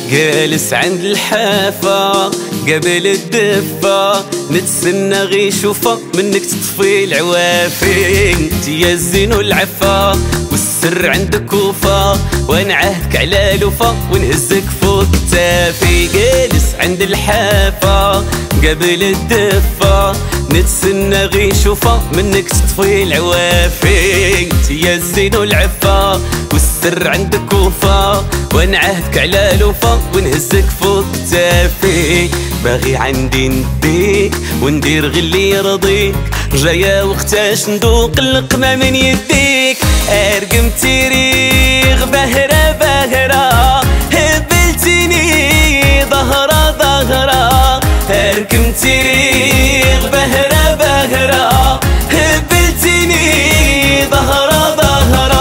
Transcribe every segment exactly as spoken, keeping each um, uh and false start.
جالس عند الحافة قبل الدفة، نتسنى غي شوفة منك تطفي العوافي. انت يا الزين والعفا والسر عندك وفا، وانا عهدك على لوفا ونهزك فوق التافي. جالس عند الحافة قبل الدفة، نتسنى غي شوفة منك تطفي العوافي. انت يا الزين والعفا والسر عندك وفا، وانا عهدك على لوفا ونهزك فوق التافي. باغي عندي نديك وندير غير اللي يرضيك، جاية وقتاش ندوق اللقمة من يديك. ارقم تيريغ بهرة بهرة، هبلتيني ظهرة ظهرة. ارقم تيريغ بهرة بهرة، هبلتيني ظهرة ظهرة.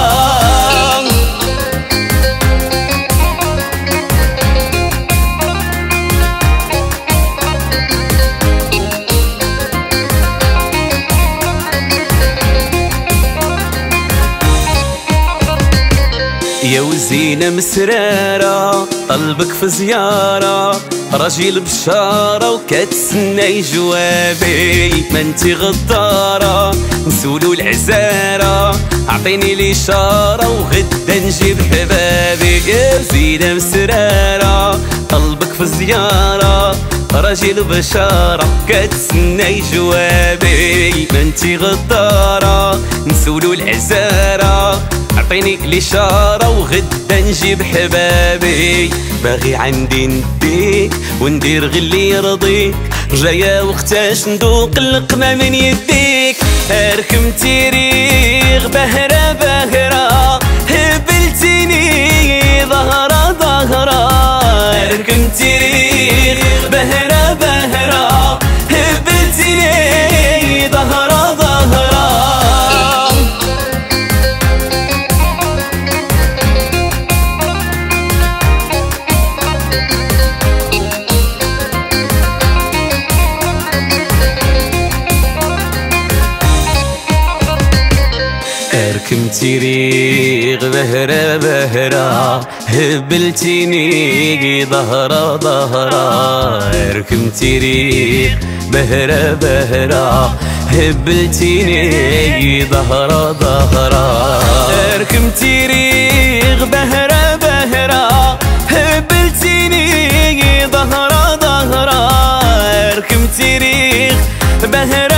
يا وزينة مسرارة قلبك في زيارة، راجل بشارة وكتسنى جوابي. ما انتي غدارة نسولو العزارة، عطيني الإشارة وغدا نجيب حبابي. يا وزينة مسرارة قلبك في زيارة، راجل بشارة كتسنى جوابي. ما انتي غدارة نسولو العزارة، عطيني الإشارة وغدا نجيب حبابي. باغي عندي نديك وندير غير اللي يرضيك، جاية وقتاش ندوق اللقمة من يديك. اركم تيريغ بهرة بهرة، هبلتيني ظهرة ظهرة. اركم تيريغ بهرة بهرة، هبلتيني ظهرة ظهرة. اركم تيريغ بهرة بهرة، هبلتيني ظهرة ظهرة. اركم تيريغ بهرة بهرة، هبلتيني ظهرة ظهرة. اركم تيريغ بهرة بهرة، هبلتيني ظهرة ظهرة. اركم تيريغ بهرة